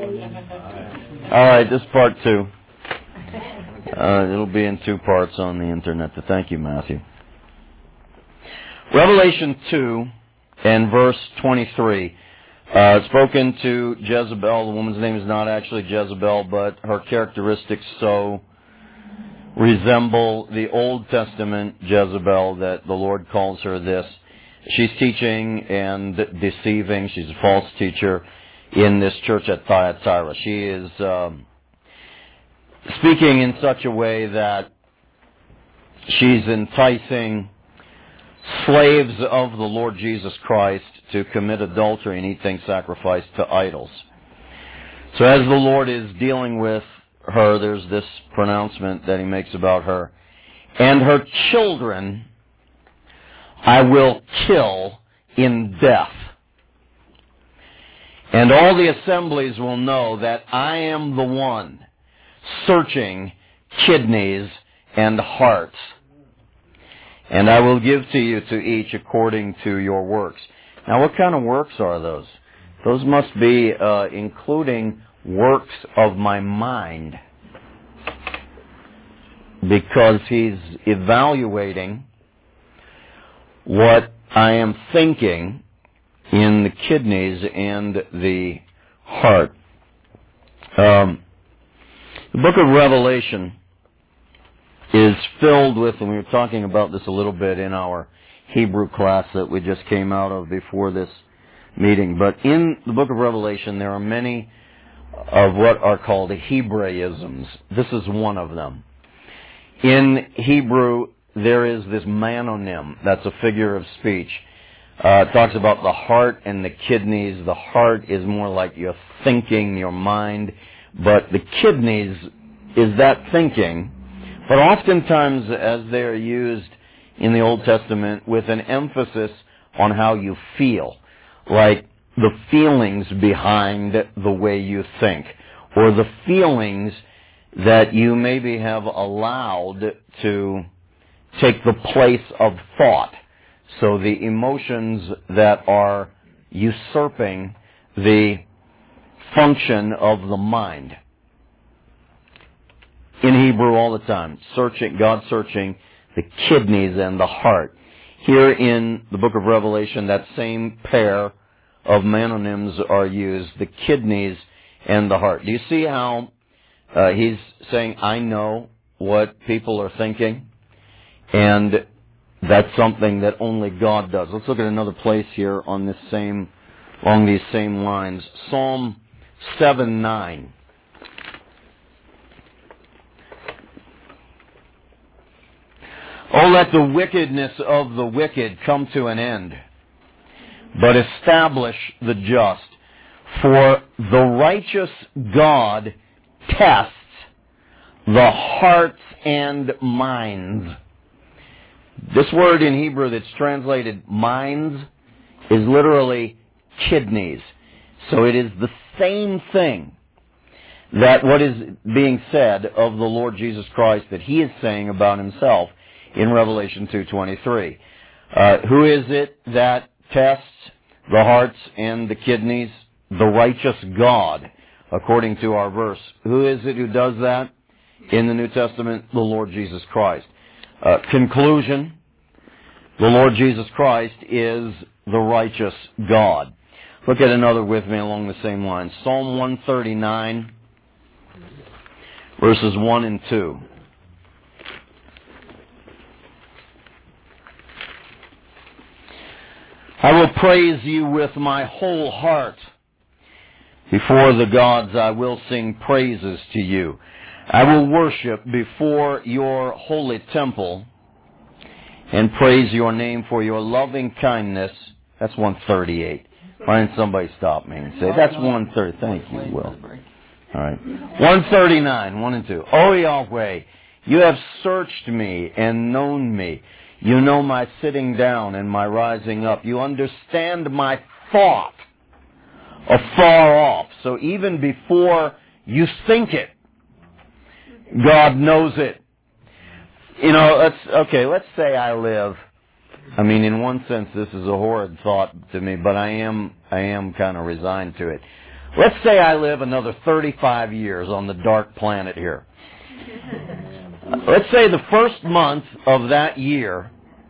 All right, this is part 2. It'll be in 2 parts on the internet. Thank you, Matthew. Revelation 2 and verse 23. Spoken to Jezebel. The woman's name is not actually Jezebel, but her characteristics so resemble the Old Testament Jezebel that the Lord calls her this. She's teaching and deceiving. She's a false teacher in this church at Thyatira. She is speaking in such a way that she's enticing slaves of the Lord Jesus Christ to commit adultery and eat things sacrificed to idols. So as the Lord is dealing with her, there's this pronouncement that he makes about her. And her children I will kill in death. And all the assemblies will know that I am the one searching kidneys and hearts. And I will give to you to each according to your works. Now, what kind of works are those? Those must be including works of my mind. Because he's evaluating what I am thinking in the kidneys and the heart. The book of Revelation is filled with, and we were talking about this a little bit in our Hebrew class that we just came out of before this meeting, but in the book of Revelation there are many of what are called Hebraisms. This is one of them. In Hebrew, there is this manonym, that's a figure of speech. It talks about the heart and the kidneys. The heart is more like your thinking, your mind, but the kidneys is that thinking. But oftentimes, as they are used in the Old Testament with an emphasis on how you feel, like the feelings behind the way you think, or the feelings that you maybe have allowed to take the place of thought. So the emotions that are usurping the function of the mind. In Hebrew all the time, God searching the kidneys and the heart. Here in the book of Revelation, that same pair of manonyms are used, the kidneys and the heart. Do you see how he's saying, I know what people are thinking? And that's something that only God does. Let's look at another place here on along these same lines. Psalm 7:9. Oh, let the wickedness of the wicked come to an end, but establish the just. For the righteous God tests the hearts and minds. This word in Hebrew that's translated minds is literally kidneys. So it is the same thing that what is being said of the Lord Jesus Christ that he is saying about himself in Revelation 2:23. Who is it that tests the hearts and the kidneys? The righteous God, according to our verse. Who is it who does that in the New Testament? The Lord Jesus Christ. Conclusion, the Lord Jesus Christ is the righteous God. Look at another with me along the same lines. Psalm 139, verses 1 and 2. I will praise you with my whole heart. Before the gods I will sing praises to you. I will worship before your holy temple and praise your name for your loving kindness. That's 138. Find somebody stop me and say, that's 130. Thank you, Will. All right. 139, 1 and 2. O Yahweh, you have searched me and known me. You know my sitting down and my rising up. You understand my thought afar off. So even before you think it, God knows it. You know, let's say I live. I mean, in one sense, this is a horrid thought to me, but I am kind of resigned to it. Let's say I live another 35 years on the dark planet here. Let's say the first month of that year,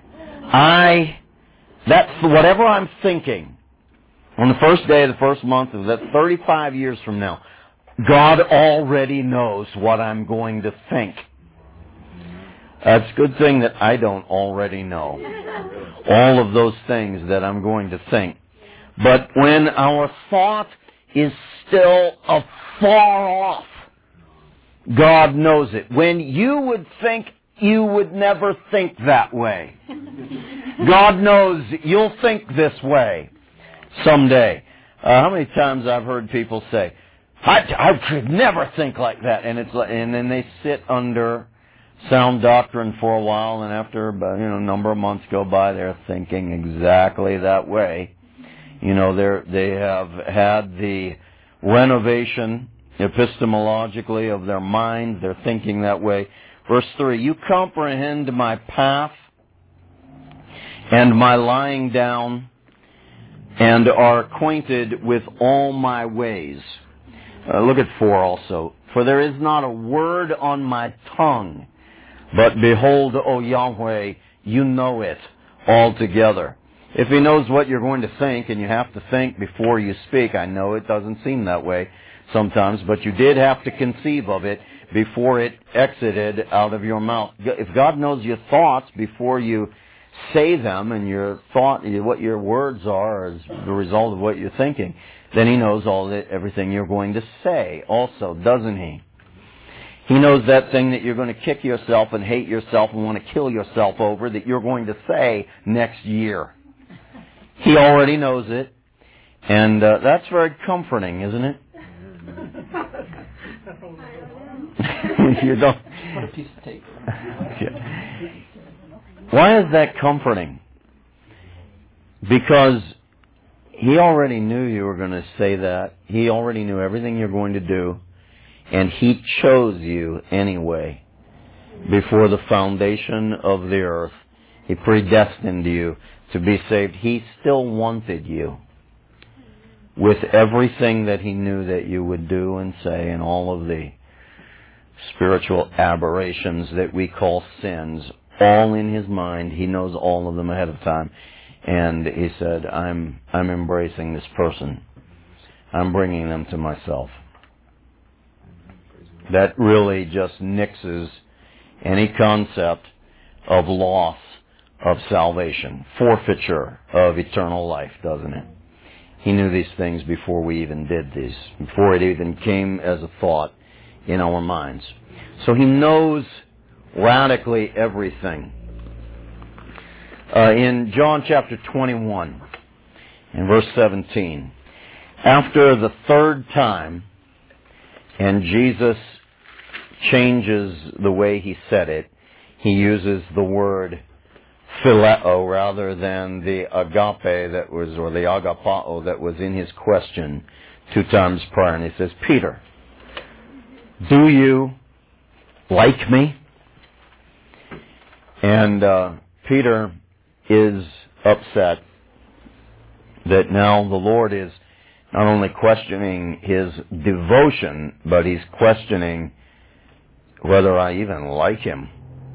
that's whatever I'm thinking on the first day of the first month of that 35 years from now, God already knows what I'm going to think. It's a good thing that I don't already know all of those things that I'm going to think. But when our thought is still afar off, God knows it. When you would think you would never think that way, God knows you'll think this way someday. How many times I've heard people say, I could never think like that, and then they sit under sound doctrine for a while, and after a number of months go by, they're thinking exactly that way. They have had the renovation epistemologically of their mind. They're thinking that way. Verse 3, you comprehend my path and my lying down, and are acquainted with all my ways. Look at 4 also. For there is not a word on my tongue, but behold, O Yahweh, you know it altogether. If he knows what you're going to think, and you have to think before you speak, I know it doesn't seem that way sometimes, but you did have to conceive of it before it exited out of your mouth. If God knows your thoughts before you say them, and what your words are as the result of what you're thinking, then he knows everything you're going to say also, doesn't he? He knows that thing that you're going to kick yourself and hate yourself and want to kill yourself over that you're going to say next year. He already knows it. And that's very comforting, isn't it? You don't. What a piece of tape. Why is that comforting? Because he already knew you were going to say that. He already knew everything you're going to do. And he chose you anyway. Before the foundation of the earth, he predestined you to be saved. He still wanted you with everything that he knew that you would do and say, and all of the spiritual aberrations that we call sins, all in his mind. He knows all of them ahead of time. And he said, I'm embracing this person. I'm bringing them to myself. That really just nixes any concept of loss of salvation, forfeiture of eternal life, doesn't it? He knew these things before we even did these, before it even came as a thought in our minds. So he knows radically everything. In John chapter 21, in verse 17, after the third time, and Jesus changes the way he said it, he uses the word phileo rather than the agape that was, or the agapao that was in his question 2 times prior. And he says, Peter, do you like me? And Peter is upset that now the Lord is not only questioning his devotion, but he's questioning whether I even like him.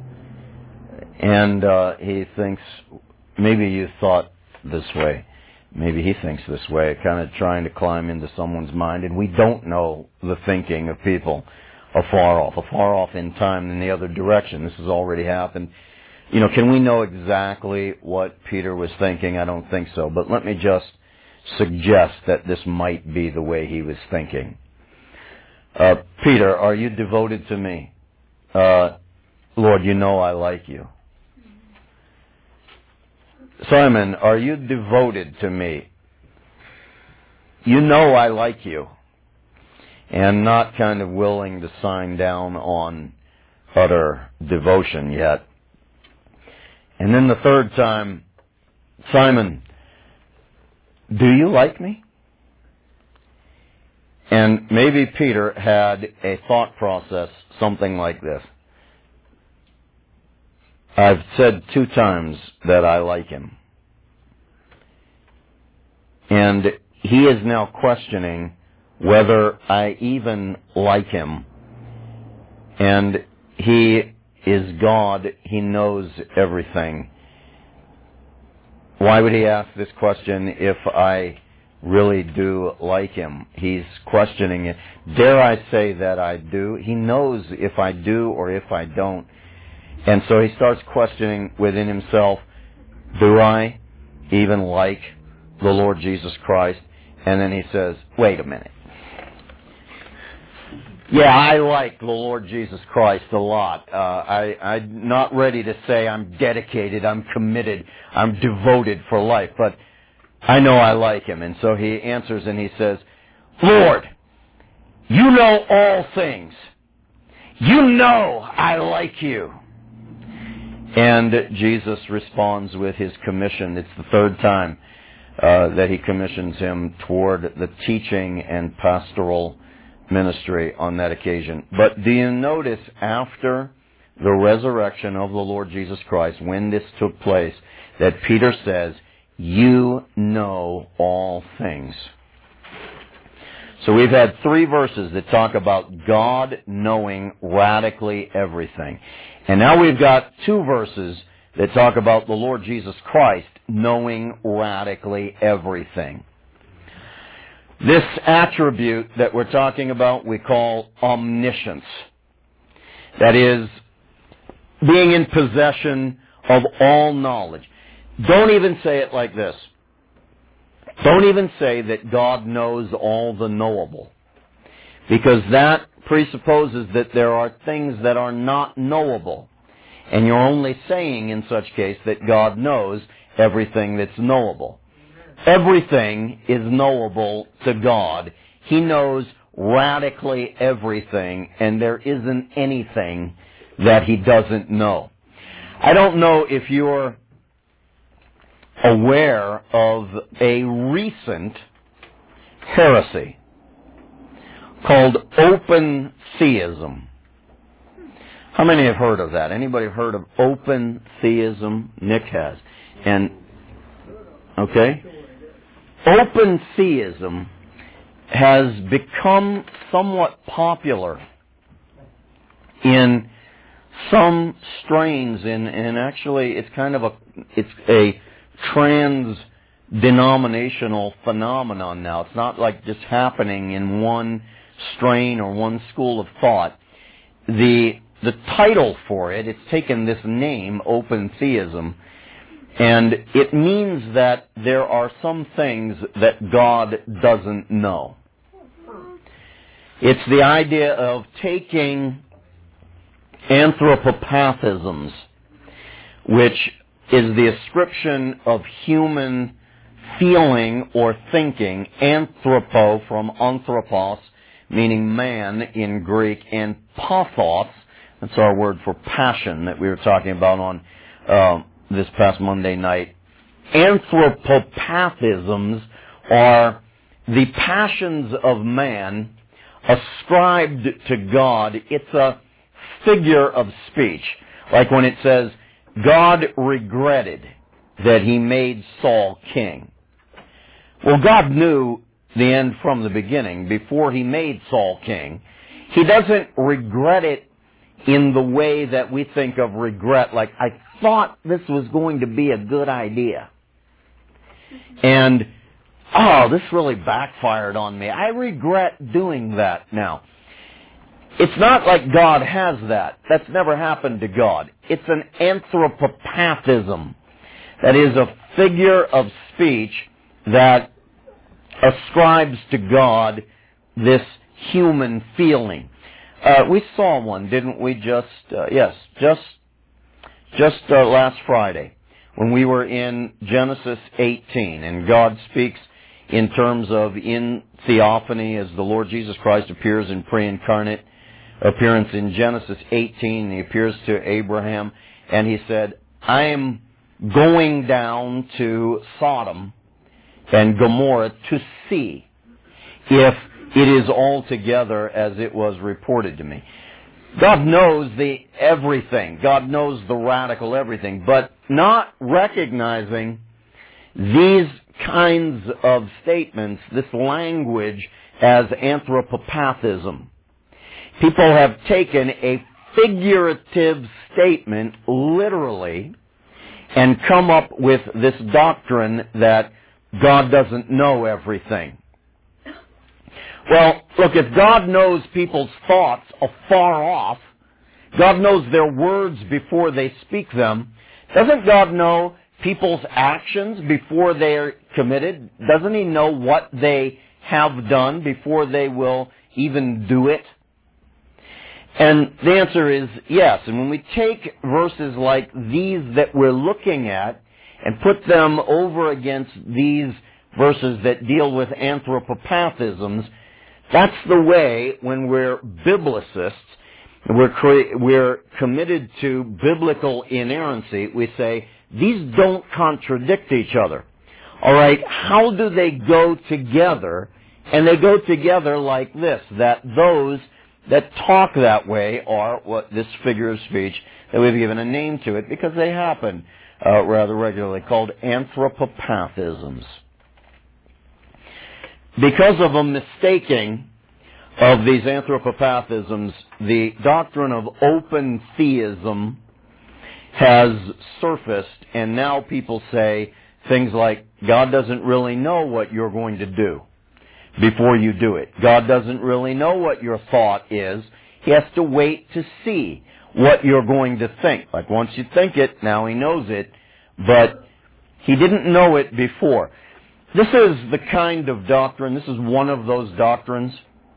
And he thinks, maybe you thought this way. Maybe he thinks this way, kind of trying to climb into someone's mind. And we don't know the thinking of people afar off in time in the other direction. This has already happened. Can we know exactly what Peter was thinking? I don't think so. But let me just suggest that this might be the way he was thinking. Peter, are you devoted to me? Lord, you know I like you. Simon, are you devoted to me? You know I like you. And not kind of willing to sign down on utter devotion yet. And then the third time, Simon, do you like me? And maybe Peter had a thought process something like this. I've said 2 times that I like him. And he is now questioning whether I even like him. And he is God. He knows everything. Why would he ask this question if I really do like him? He's questioning it. Dare I say that I do? He knows if I do or if I don't. And so he starts questioning within himself, do I even like the Lord Jesus Christ? And then he says, wait a minute. Yeah, I like the Lord Jesus Christ a lot. I'm not ready to say I'm dedicated, I'm committed, I'm devoted for life, but I know I like him. And so he answers and he says, Lord, you know all things. You know I like you. And Jesus responds with his commission. It's the third time that he commissions him toward the teaching and pastoral ministry on that occasion. But do you notice after the resurrection of the Lord Jesus Christ, when this took place, that Peter says, you know all things. So we've had 3 verses that talk about God knowing radically everything. And now we've got 2 verses that talk about the Lord Jesus Christ knowing radically everything. This attribute that we're talking about we call omniscience. That is, being in possession of all knowledge. Don't even say it like this. Don't even say that God knows all the knowable. Because that presupposes that there are things that are not knowable. And you're only saying in such case that God knows everything that's knowable. Everything is knowable to God. He knows radically everything, and there isn't anything that he doesn't know. I don't know if you're aware of a recent heresy called open theism. How many have heard of that? Anybody heard of open theism? Nick has. And, okay? Open theism has become somewhat popular in some strains, and actually it's kind of it's a trans-denominational phenomenon now. It's not like just happening in one strain or one school of thought. The title for it, it's taken this name, open theism, and it means that there are some things that God doesn't know. It's the idea of taking anthropopathisms, which is the ascription of human feeling or thinking, anthropo from anthropos, meaning man in Greek, and pathos, that's our word for passion that we were talking about on this past Monday night. Anthropopathisms are the passions of man ascribed to God. It's a figure of speech. Like when it says, God regretted that he made Saul king. Well, God knew the end from the beginning before he made Saul king. He doesn't regret it in the way that we think of regret, like, I thought this was going to be a good idea. And, oh, this really backfired on me. I regret doing that now. It's not like God has that. That's never happened to God. It's an anthropopathism. That is a figure of speech that ascribes to God this human feeling. We saw one, didn't we? Just last Friday when we were in Genesis 18, and God speaks in terms of in theophany as the Lord Jesus Christ appears in pre-incarnate appearance in Genesis 18. He appears to Abraham, and he said, I am going down to Sodom and Gomorrah to see if it is altogether as it was reported to me. God knows the everything. God knows the radical everything, but not recognizing these kinds of statements, this language, as anthropopathism. People have taken a figurative statement literally and come up with this doctrine that God doesn't know everything. Well, look, if God knows people's thoughts afar off, God knows their words before they speak them, doesn't God know people's actions before they're committed? Doesn't He know what they have done before they will even do it? And the answer is yes. And when we take verses like these that we're looking at and put them over against these verses that deal with anthropopathisms, that's the way when we're biblicists, we're committed to biblical inerrancy, we say, these don't contradict each other. All right, how do they go together? And they go together like this, that those that talk that way are what this figure of speech that we've given a name to it because they happen rather regularly, called anthropopathisms. Because of a mistaking of these anthropopathisms, the doctrine of open theism has surfaced, and now people say things like, God doesn't really know what you're going to do before you do it. God doesn't really know what your thought is. He has to wait to see what you're going to think. Like once you think it, now He knows it, but He didn't know it before. This is the kind of doctrine, this is one of those doctrines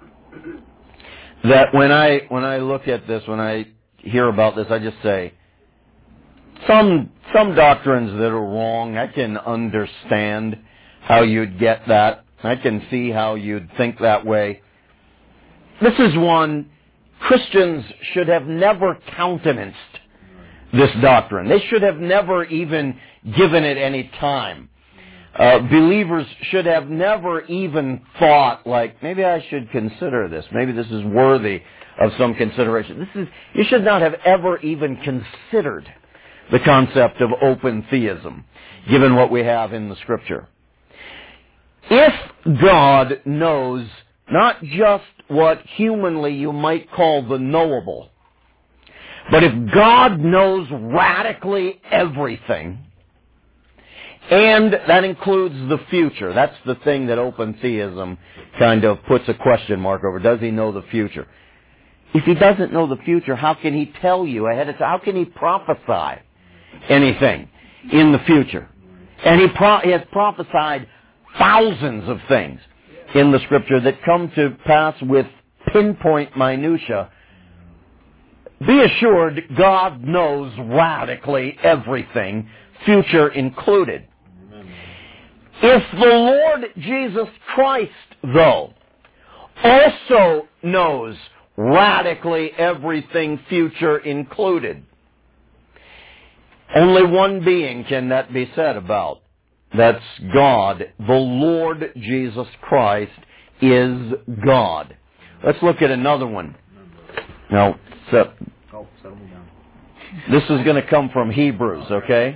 that when I look at this, when I hear about this, I just say, some doctrines that are wrong, I can understand how you'd get that. I can see how you'd think that way. This is one Christians should have never countenanced this doctrine. They should have never even given it any time. Believers should have never even thought, like, maybe I should consider this. Maybe this is worthy of some consideration. You should not have ever even considered the concept of open theism, given what we have in the Scripture. If God knows not just what humanly you might call the knowable, but if God knows radically everything, and that includes the future, that's the thing that open theism kind of puts a question mark over. Does He know the future? If He doesn't know the future, how can He tell you ahead of time? How can He prophesy anything in the future? And He has prophesied thousands of things in the Scripture that come to pass with pinpoint minutia. Be assured God knows radically everything, future included. If the Lord Jesus Christ, though, also knows radically everything, future included, only one being can that be said about. That's God. The Lord Jesus Christ is God. Let's look at another one. Now, this is going to come from Hebrews, okay?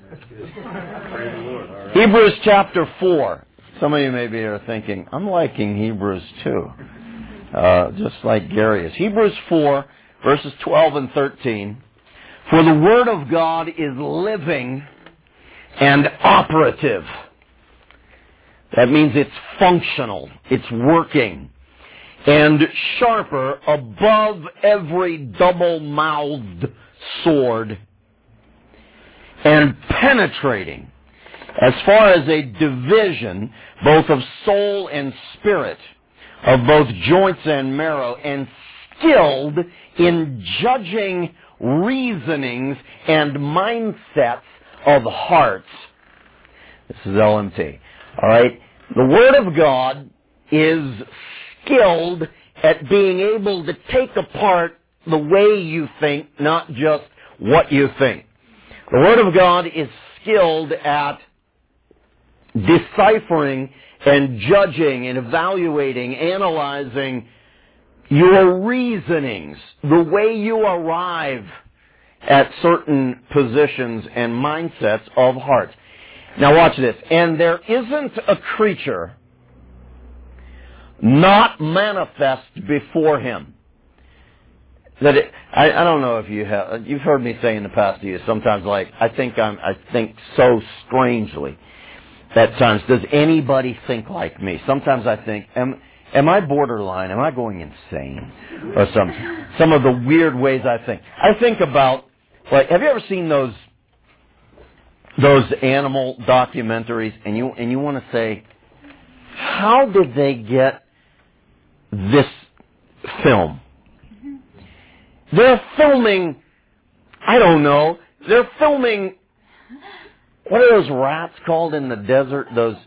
Hebrews chapter 4. Some of you maybe are thinking, I'm liking Hebrews too. Just like Gary is. Hebrews 4, verses 12 and 13. For the Word of God is living and operative. That means it's functional, it's working, and sharper above every double-mouthed sword, and penetrating as far as a division both of soul and spirit, of both joints and marrow, and skilled in judging reasonings and mindsets of hearts. This is LMT. All right? The Word of God is skilled at being able to take apart the way you think, not just what you think. The Word of God is skilled at deciphering and judging and evaluating, analyzing your reasonings, the way you arrive at certain positions and mindsets of hearts. Now watch this. And there isn't a creature not manifest before him. I don't know if you've heard me say in the past to you sometimes, like, I think so strangely at times. Does anybody think like me? Sometimes I think, am I borderline? Am I going insane? Or some of the weird ways I think. I think about, like, have you ever seen those animal documentaries, and you want to say, how did they get this film? They're filming, I don't know, they're filming, what are those rats called in the desert? Those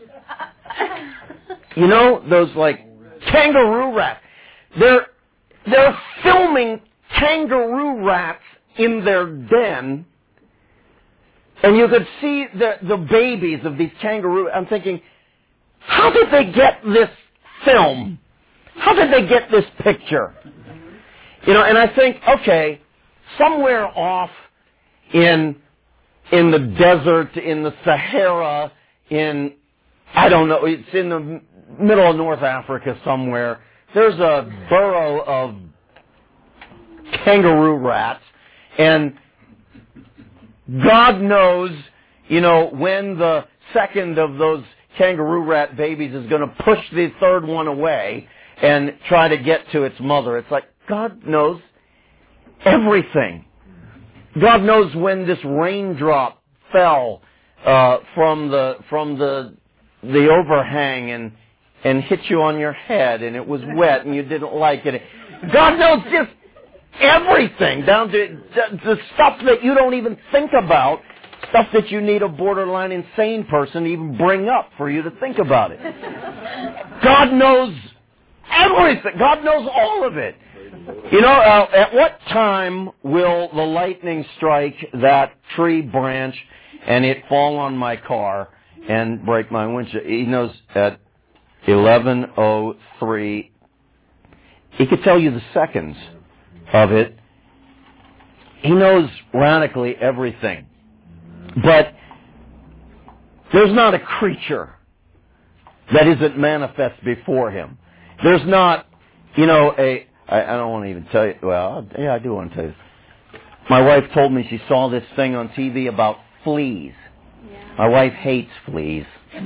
like kangaroo rats. They're filming kangaroo rats in their den, and you could see the babies of these kangaroo. I'm thinking, how did they get this film? How did they get this picture? And I think, okay, somewhere off in the desert, in the Sahara, I don't know, it's in the middle of North Africa somewhere, there's a burrow of kangaroo rats, and God knows, when the second of those kangaroo rat babies is going to push the third one away and try to get to its mother. It's like, God knows everything. God knows when this raindrop fell from the overhang and hit you on your head, and it was wet and you didn't like it. God knows just everything, down to the stuff that you don't even think about, stuff that you need a borderline insane person to even bring up for you to think about it. God knows everything. God knows all of it. At what time will the lightning strike that tree branch and it fall on my car and break my windshield? He knows at 11:03. He could tell you the seconds of it. He knows radically everything. But there's not a creature that isn't manifest before him. There's not, I don't want to even tell you. Well, yeah, I do want to tell you. My wife told me she saw this thing on TV about fleas. Yeah. My wife hates fleas.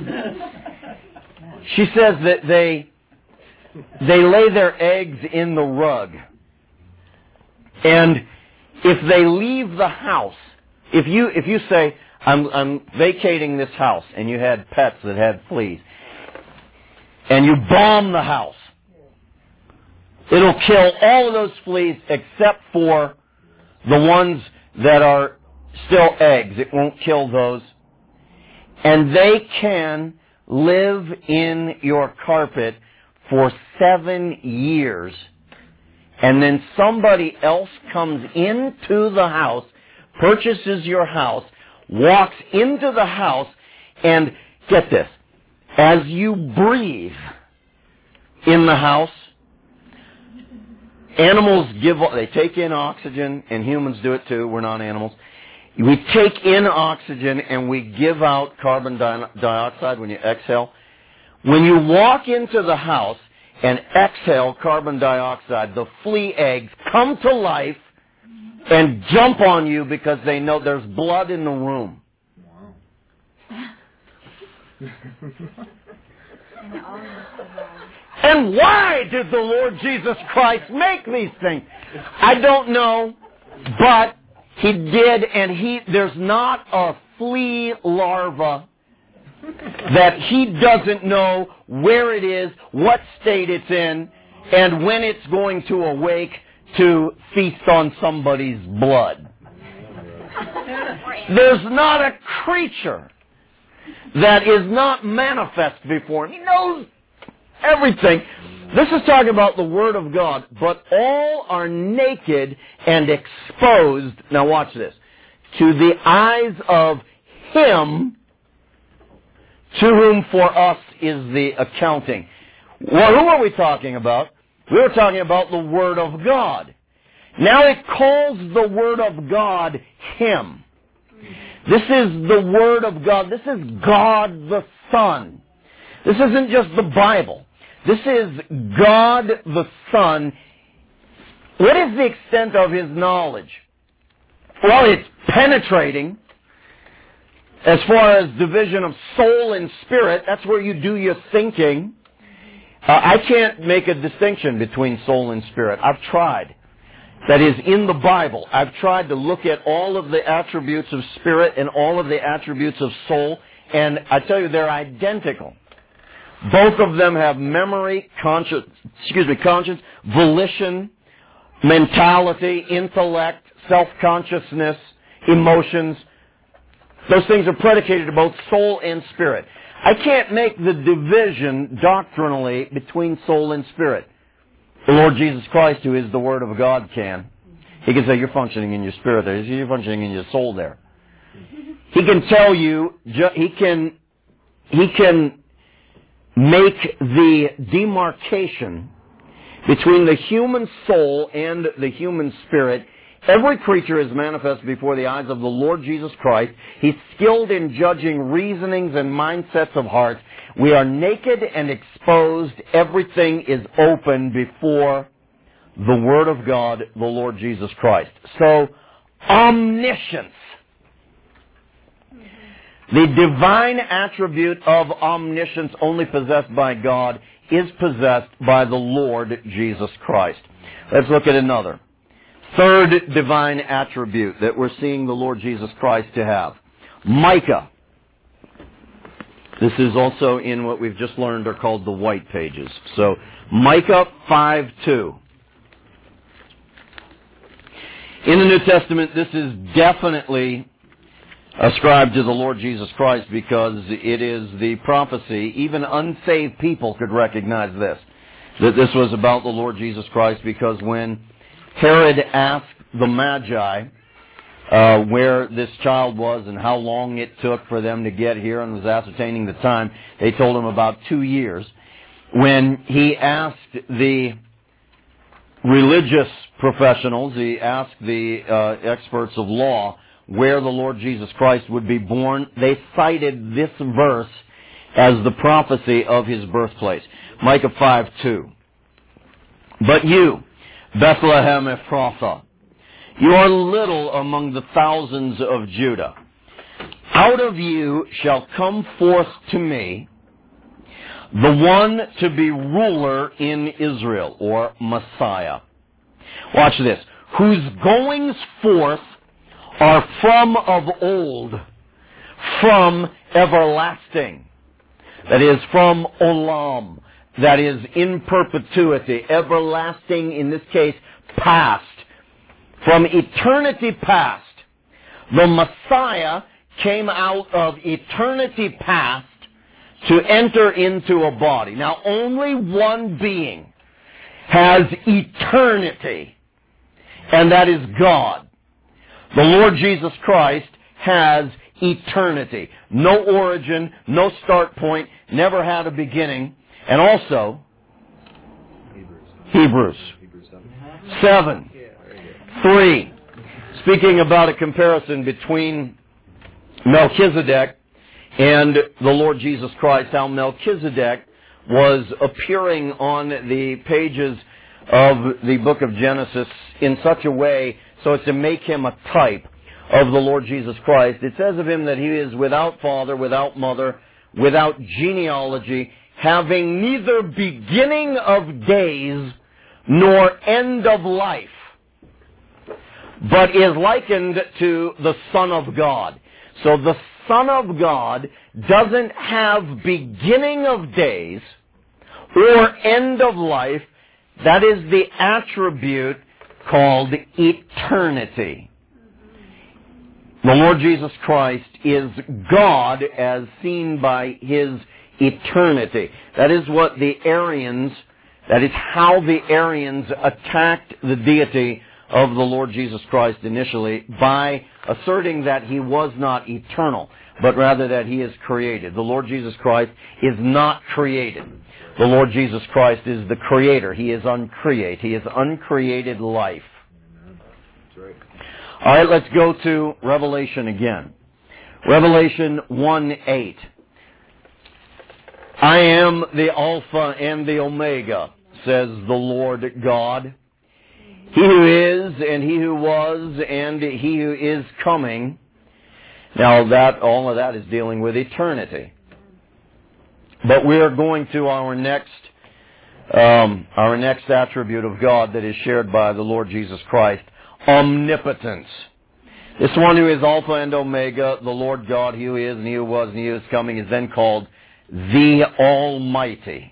She says that they lay their eggs in the rug. And if they leave the house, if you say, I'm vacating this house, and you had pets that had fleas, and you bomb the house, it'll kill all of those fleas except for the ones that are still eggs. It won't kill those. And they can live in your carpet for 7 years. And then somebody else comes into the house, purchases your house, walks into the house, and get this, as you breathe in the house, animals they take in oxygen, and humans do it too. We're not animals. We take in oxygen and we give out carbon dioxide when you exhale. When you walk into the house and exhale carbon dioxide, the flea eggs come to life and jump on you because they know there's blood in the room. Wow. And why did the Lord Jesus Christ make these things? I don't know, but He did, and there's not a flea larva that He doesn't know where it is, what state it's in, and when it's going to awake to feast on somebody's blood. There's not a creature that is not manifest before Him. He knows everything. This is talking about the Word of God, but all are naked and exposed, now watch this, to the eyes of Him to whom for us is the accounting. Well, who are we talking about? We were talking about the Word of God. Now it calls the Word of God Him. This is the Word of God. This is God the Son. This isn't just the Bible. This is God the Son. What is the extent of His knowledge? Well, it's penetrating. As far as division of soul and spirit, that's where you do your thinking. I can't make a distinction between soul and spirit. I've tried. That is, in the Bible, I've tried to look at all of the attributes of spirit and all of the attributes of soul, and I tell you, they're identical. Both of them have memory, conscience, volition, mentality, intellect, self-consciousness, emotions. Those things are predicated to both soul and spirit. I can't make the division doctrinally between soul and spirit. The Lord Jesus Christ, who is the Word of God, can. He can say, you're functioning in your spirit there. You're functioning in your soul there. He can tell you, he can make the demarcation between the human soul and the human spirit. Every creature is manifest before the eyes of the Lord Jesus Christ. He's skilled in judging reasonings and mindsets of hearts. We are naked and exposed. Everything is open before the Word of God, the Lord Jesus Christ. So, omniscience. The divine attribute of omniscience only possessed by God is possessed by the Lord Jesus Christ. Let's look at another. Third divine attribute that we're seeing the Lord Jesus Christ to have. Micah. This is also in what we've just learned are called the white pages. So, Micah 5:2. In the New Testament, this is definitely ascribed to the Lord Jesus Christ because it is the prophecy. Even unsaved people could recognize this. That this was about the Lord Jesus Christ, because when Herod asked the Magi where this child was and how long it took for them to get here and was ascertaining the time, they told him about 2 years. When he asked the religious professionals, he asked the experts of law where the Lord Jesus Christ would be born, they cited this verse as the prophecy of his birthplace. Micah 5:2. But you, Bethlehem Ephrathah, you are little among the thousands of Judah. Out of you shall come forth to me the one to be ruler in Israel, or Messiah. Watch this. Whose goings forth are from of old, from everlasting. That is, from olam. That is, in perpetuity. Everlasting, in this case, past. From eternity past. The Messiah came out of eternity past to enter into a body. Now, only one being has eternity, and that is God. The Lord Jesus Christ has eternity. No origin, no start point, never had a beginning. And also, Hebrews 7:3, speaking about a comparison between Melchizedek and the Lord Jesus Christ, how Melchizedek was appearing on the pages of the book of Genesis in such a way so as to make him a type of the Lord Jesus Christ. It says of him that he is without father, without mother, without genealogy, having neither beginning of days nor end of life, but is likened to the Son of God. So the Son of God doesn't have beginning of days or end of life. That is the attribute called eternity. The Lord Jesus Christ is God as seen by His eternity. That is what the Arians, that is how the Arians attacked the deity of the Lord Jesus Christ initially, by asserting that He was not eternal, but rather that He is created. The Lord Jesus Christ is not created. The Lord Jesus Christ is the Creator. He is uncreate. He is uncreated life. All right, let's go to Revelation again. Revelation 1:8. I am the Alpha and the Omega, says the Lord God. He who is, and he who was, and he who is coming. Now all of that is dealing with eternity. But we are going to our next attribute of God that is shared by the Lord Jesus Christ, omnipotence. This one who is Alpha and Omega, the Lord God, he who is, and he who was, and he who is coming, is then called the Almighty.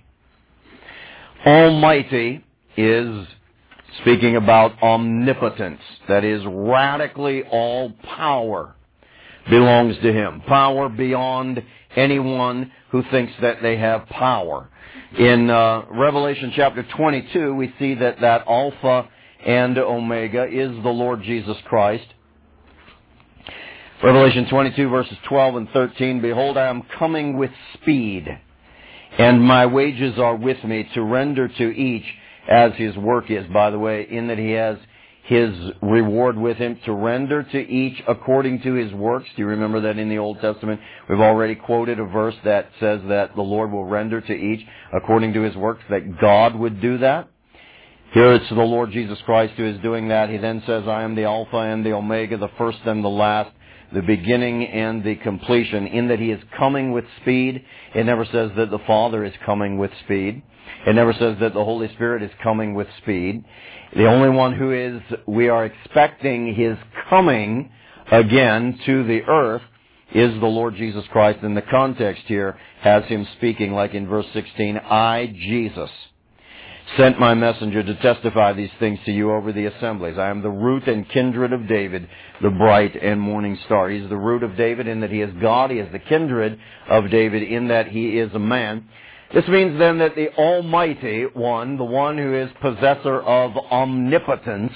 Almighty is speaking about omnipotence. That is, radically all power belongs to Him. Power beyond anyone who thinks that they have power. In Revelation chapter 22, we see that Alpha and Omega is the Lord Jesus Christ. Revelation 22 verses 12 and 13, Behold, I am coming with speed, and my wages are with me to render to each as his work is. By the way, in that he has his reward with him to render to each according to his works. Do you remember that in the Old Testament? We've already quoted a verse that says that the Lord will render to each according to his works, that God would do that. Here it's the Lord Jesus Christ who is doing that. He then says, I am the Alpha and the Omega, the first and the last, the beginning and the completion, in that he is coming with speed. It never says that the Father is coming with speed. It never says that the Holy Spirit is coming with speed. The only one who is, we are expecting his coming again to the earth is the Lord Jesus Christ. And the context here has him speaking like in verse 16, I, Jesus, sent my messenger to testify these things to you over the assemblies. I am the root and kindred of David, the bright and morning star. He is the root of David in that he is God. He is the kindred of David in that he is a man. This means then that the Almighty One, the one who is possessor of omnipotence,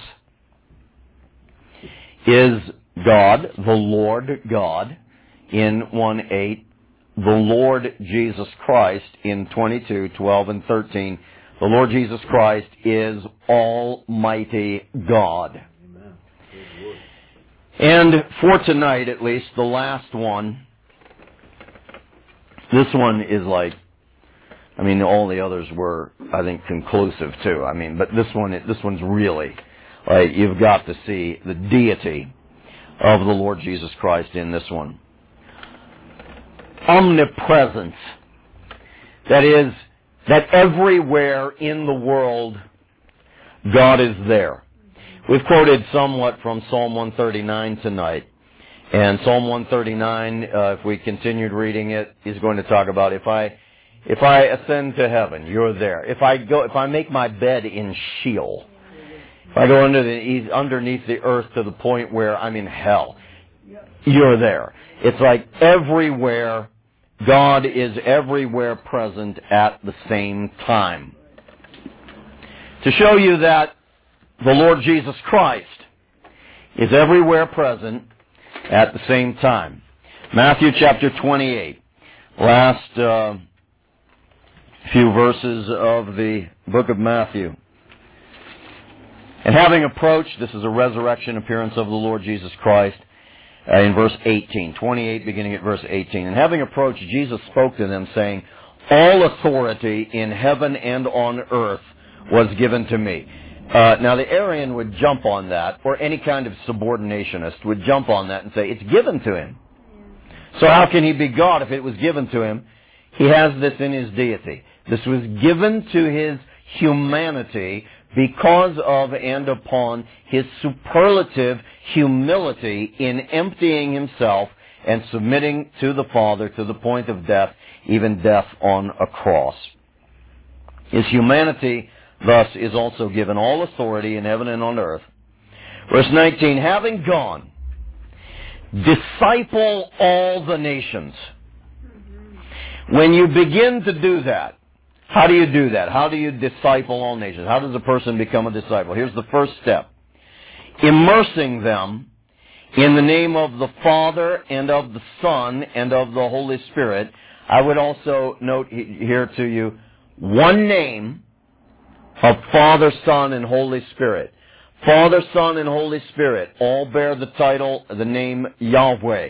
is God, the Lord God, in 1:8, the Lord Jesus Christ in 22:12 and 13. The Lord Jesus Christ is Almighty God. Amen. And for tonight, at least, the last one, this one is like, all the others were, I think, conclusive too. But this one's really, you've got to see the deity of the Lord Jesus Christ in this one. Omnipresence. That is, that everywhere in the world, God is there. We've quoted somewhat from Psalm 139 tonight. And Psalm 139, if we continued reading it, is going to talk about if I ascend to heaven, you're there. If I make my bed in Sheol, if I go underneath the earth to the point where I'm in hell, you're there. It's like everywhere, God is everywhere present at the same time. To show you that the Lord Jesus Christ is everywhere present at the same time. Matthew chapter 28. Last few verses of the book of Matthew. And having approached, this is a resurrection appearance of the Lord Jesus Christ in verse 18, 28 beginning at verse 18. And having approached, Jesus spoke to them saying, all authority in heaven and on earth was given to me. Now the Arian would jump on that, or any kind of subordinationist would jump on that and say, it's given to him. So how can he be God if it was given to him? He has this in his deity. This was given to his humanity because of and upon his superlative humility in emptying himself and submitting to the Father to the point of death, even death on a cross. His humanity thus is also given all authority in heaven and on earth. Verse 19, having gone, disciple all the nations. When you begin to do that, how do you do that? How do you disciple all nations? How does a person become a disciple? Here's the first step. Immersing them in the name of the Father and of the Son and of the Holy Spirit. I would also note here to you, one name of Father, Son, and Holy Spirit. Father, Son, and Holy Spirit all bear the title, the name Yahweh.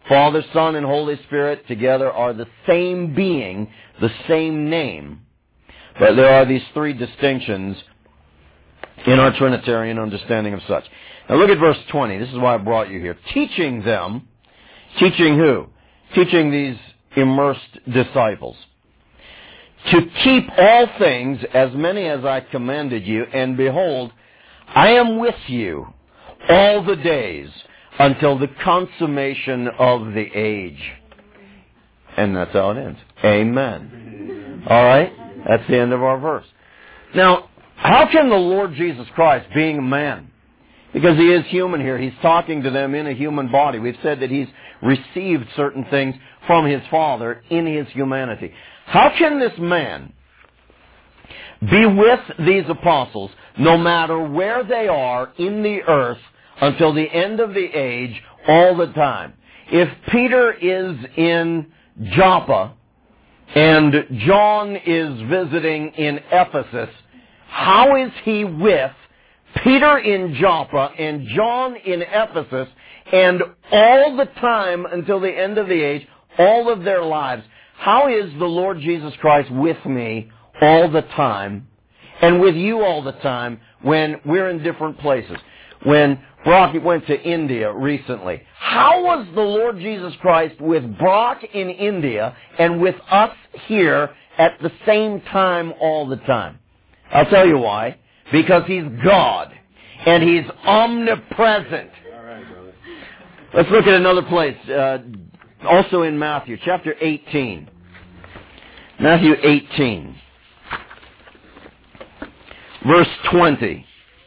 Father, Son, and Holy Spirit together are the same being, the same name. But there are these three distinctions in our Trinitarian understanding of such. Now look at verse 20. This is why I brought you here. Teaching them, teaching who? Teaching these immersed disciples. To keep all things, as many as I commanded you, and behold, I am with you all the days until the consummation of the age. And that's how it ends. Amen. All right? That's the end of our verse. Now, how can the Lord Jesus Christ, being a man, because he is human here, he's talking to them in a human body. We've said that he's received certain things from his Father in his humanity. How can this man be with these apostles no matter where they are in the earth until the end of the age all the time? If Peter is in Joppa and John is visiting in Ephesus, how is he with Peter in Joppa and John in Ephesus and all the time until the end of the age, all of their lives? How is the Lord Jesus Christ with me all the time and with you all the time when we're in different places? When Brock went to India recently, how was the Lord Jesus Christ with Brock in India and with us here at the same time all the time? I'll tell you why. Because he's God and he's omnipresent. All right, brother. Let's look at another place. Also in Matthew, chapter 18. Matthew 18. Verse 20.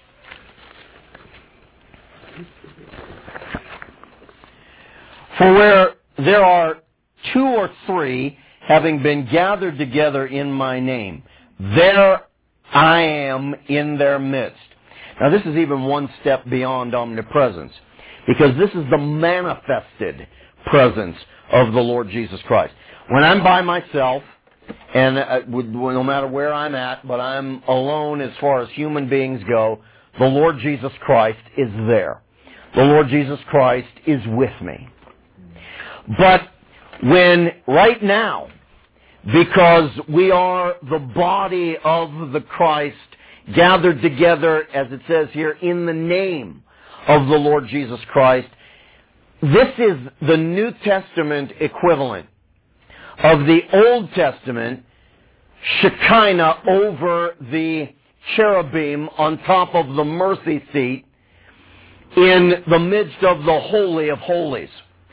For where there are two or three having been gathered together in my name, there I am in their midst. Now this is even one step beyond omnipresence, because this is the manifested presence of the Lord Jesus Christ. When I'm by myself, and no matter where I'm at, but I'm alone as far as human beings go, the Lord Jesus Christ is there. The Lord Jesus Christ is with me. But when right now, because we are the body of the Christ gathered together, as it says here, in the name of the Lord Jesus Christ, this is the New Testament equivalent of the Old Testament Shekinah over the cherubim on top of the mercy seat in the midst of the Holy of Holies.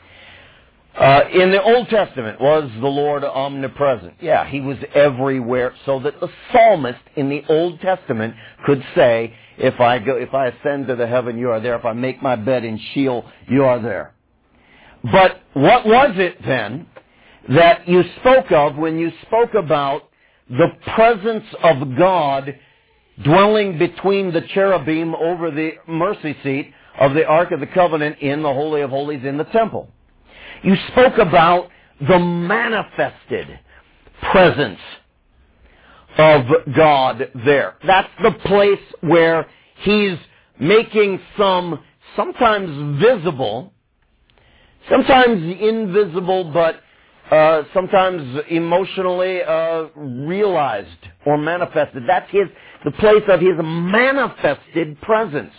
In the Old Testament, was the Lord omnipresent? Yeah, he was everywhere, so that the psalmist in the Old Testament could say, if I ascend to the heaven, you are there. If I make my bed in Sheol, you are there. But what was it then that you spoke of when you spoke about the presence of God dwelling between the cherubim over the mercy seat of the Ark of the Covenant in the Holy of Holies in the temple? You spoke about the manifested presence of God there. That's the place where he's making some, sometimes visible, sometimes invisible, but sometimes emotionally realized or manifested. That's the place of his manifested presence.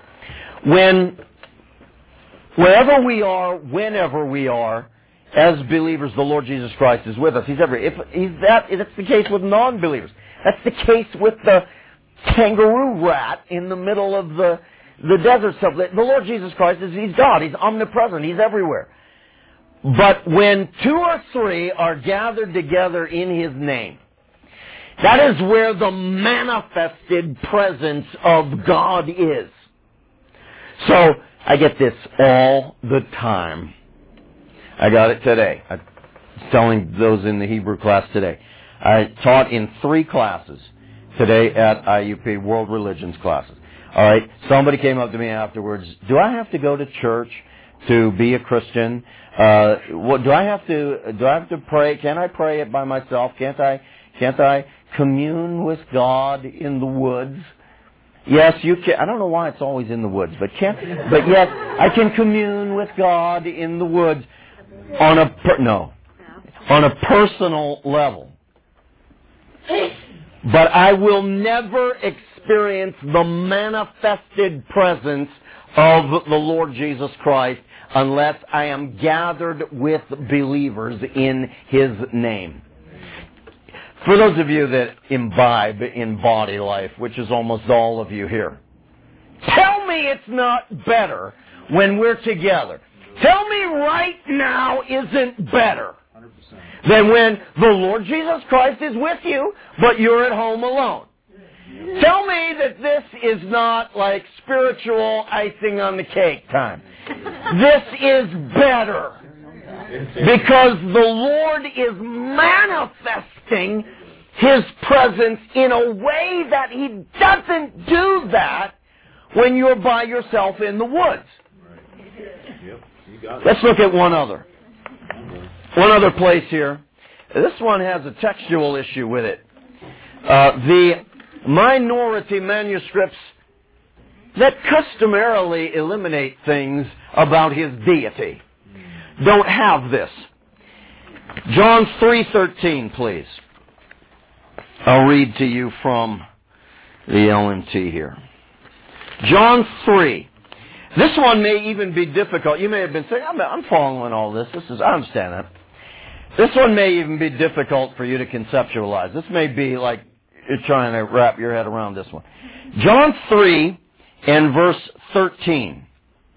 Wherever we are, whenever we are, as believers, the Lord Jesus Christ is with us. He's everywhere. That's the case with non-believers. That's the case with the kangaroo rat in the middle of the desert stuff. The Lord Jesus Christ he's God. He's omnipresent. He's everywhere. But when two or three are gathered together in his name, that is where the manifested presence of God is. So, I get this all the time. I got it today. I was telling those in the Hebrew class today. I taught in 3 classes today at IUP, World Religions classes. All right. Somebody came up to me afterwards. Do I have to go to church to be a Christian? Do I have to pray? Can I pray it by myself? Can't I commune with God in the woods? Yes, you can. I don't know why it's always in the woods, but yes, I can commune with God in the woods. On a personal level. But I will never experience the manifested presence of the Lord Jesus Christ unless I am gathered with believers in His name. For those of you that imbibe in body life, which is almost all of you here, tell me it's not better when we're together. Tell me right now isn't better than when the Lord Jesus Christ is with you, but you're at home alone. Tell me that this is not like spiritual icing on the cake time. This is better. Because the Lord is manifesting His presence in a way that He doesn't do that when you're by yourself in the woods. Let's look at one other place here. This one has a textual issue with it. The minority manuscripts that customarily eliminate things about His deity don't have this. John 3:13, please. I'll read to you from the LMT here. John 3. This one may even be difficult. You may have been saying, I'm following all this. I understand that. This one may even be difficult for you to conceptualize. This may be like you're trying to wrap your head around this one. John 3 and verse 13.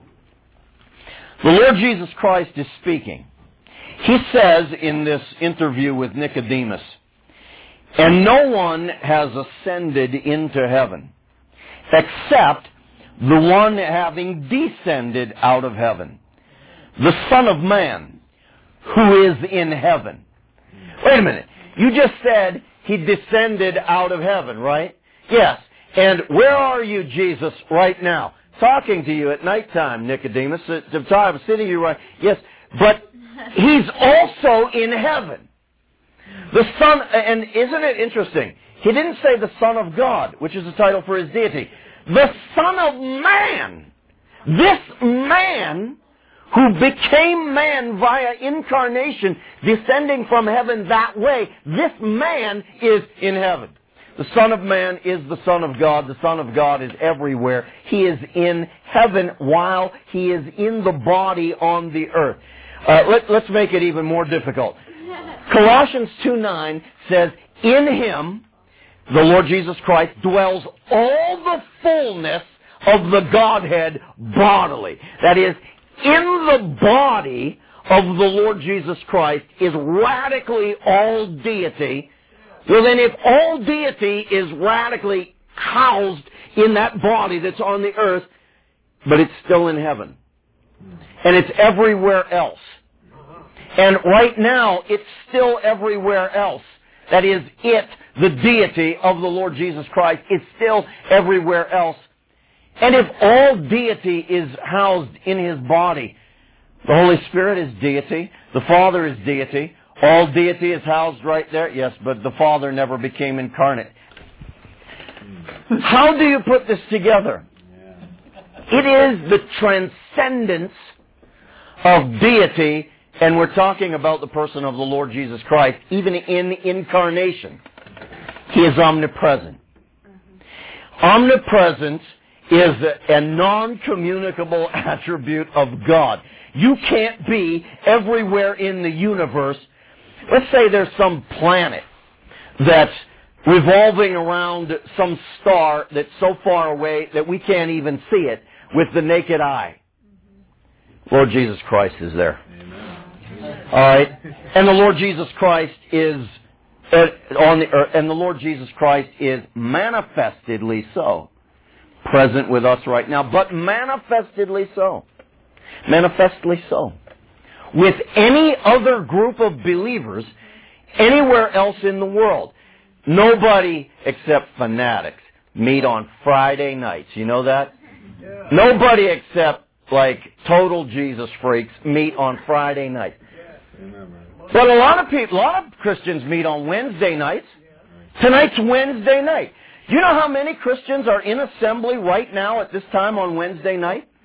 The Lord Jesus Christ is speaking. He says in this interview with Nicodemus, "And no one has ascended into heaven, except the one having descended out of heaven, the Son of Man, who is in heaven." Wait a minute. You just said He descended out of heaven, right? Yes. And where are you, Jesus, right now? Talking to you at nighttime, Nicodemus. I'm sitting here right. Yes. But He's also in heaven. The Son, and isn't it interesting? He didn't say the Son of God, which is the title for His deity. The Son of Man. This man who became man via incarnation, descending from heaven that way, this man is in heaven. The Son of Man is the Son of God. The Son of God is everywhere. He is in heaven while He is in the body on the earth. Let's make it even more difficult. Colossians 2:9 says, "In Him, the Lord Jesus Christ, dwells all the fullness of the Godhead bodily." That is, in the body of the Lord Jesus Christ is radically all deity. Well then, if all deity is radically housed in that body that's on the earth, but it's still in heaven, and it's everywhere else, and right now it's still everywhere else, that is, the deity of the Lord Jesus Christ, is still everywhere else. And if all deity is housed in His body, the Holy Spirit is deity, the Father is deity, all deity is housed right there, yes, but the Father never became incarnate. How do you put this together? It is the transcendence of deity, and we're talking about the person of the Lord Jesus Christ, even in incarnation. He is omnipresent. Omnipresence is a non-communicable attribute of God. You can't be everywhere in the universe. Let's say there's some planet that's revolving around some star that's so far away that we can't even see it with the naked eye. Lord Jesus Christ is there. Amen. All right, and the Lord Jesus Christ is on the earth, and the Lord Jesus Christ is manifestedly so present with us right now, but manifestedly so. Manifestly so. With any other group of believers anywhere else in the world. Nobody except fanatics meet on Friday nights. You know that? Yeah. Nobody except like total Jesus freaks meet on Friday nights. But a lot of Christians meet on Wednesday nights. Tonight's Wednesday night. Do you know how many Christians are in assembly right now at this time on Wednesday night?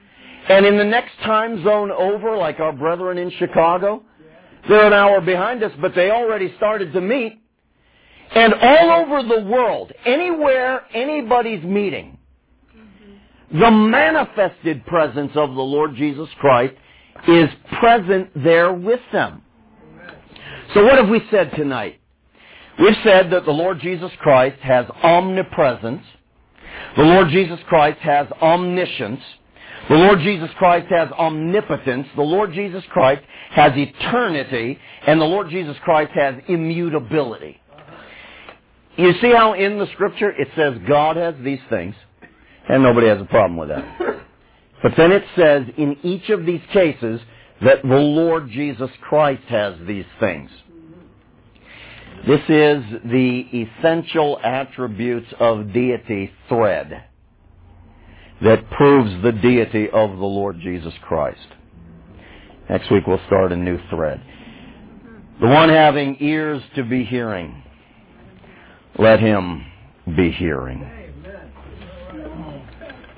And in the next time zone over, like our brethren in Chicago, they're an hour behind us, but they already started to meet. And all over the world, anywhere anybody's meeting, the manifested presence of the Lord Jesus Christ is present there with them. So what have we said tonight? We've said that the Lord Jesus Christ has omnipresence. The Lord Jesus Christ has omniscience. The Lord Jesus Christ has omnipotence. The Lord Jesus Christ has eternity. And the Lord Jesus Christ has immutability. You see how in the Scripture it says God has these things, and nobody has a problem with that. But then it says in each of these cases that the Lord Jesus Christ has these things. This is the essential attributes of deity thread that proves the deity of the Lord Jesus Christ. Next week we'll start a new thread. The one having ears to be hearing, let him be hearing.